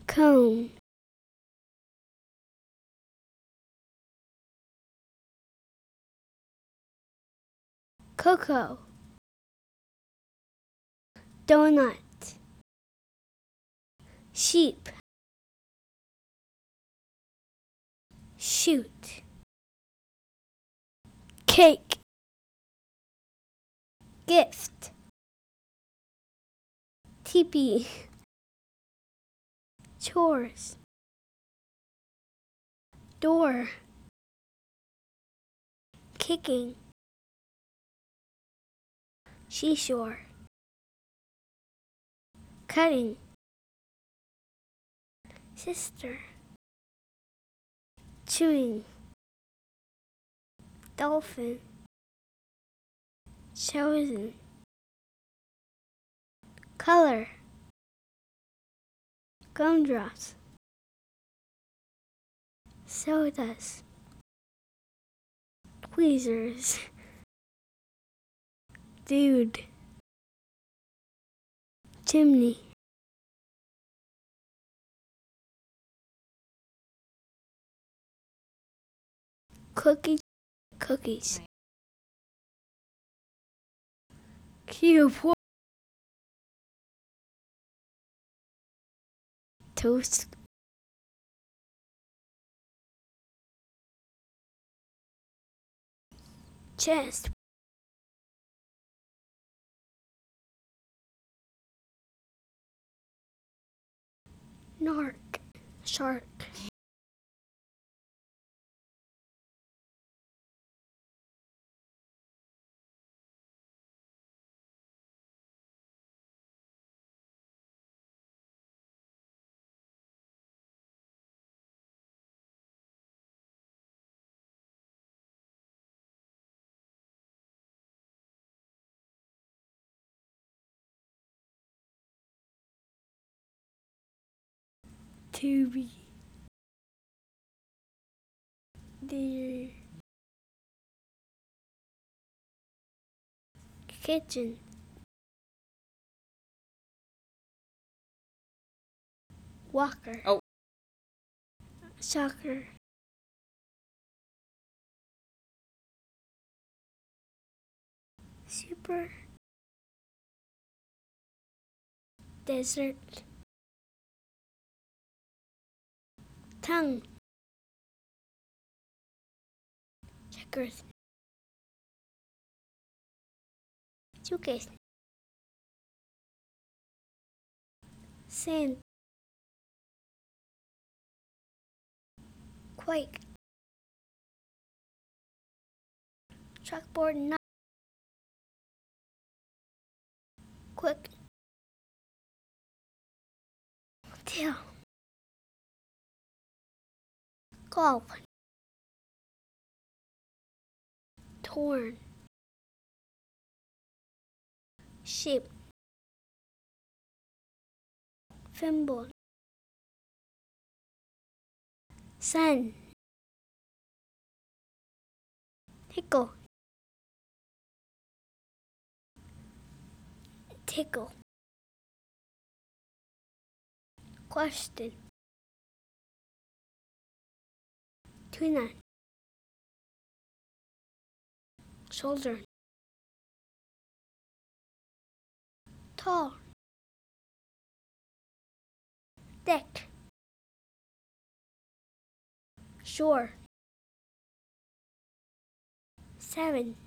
cone, cocoa, donut, sheep, shoot, cake, gift, teepee, chores, door, kicking, seashore, cutting, sister, chewing, dolphin, chosen, color, gumdrops, sodas, tweezers, dude, chimney, cookie, cookies, cube, toast, chest, narc, shark, tubie, deer, kitchen, walker, soccer, super, desert, tongue, checkers, suitcase, sand, quake, chalkboard, not quick, tail, golf, torn, sheep, thimble, sun, tickle, tickle, question, tuna, shoulder, tall, thick, shore, 7,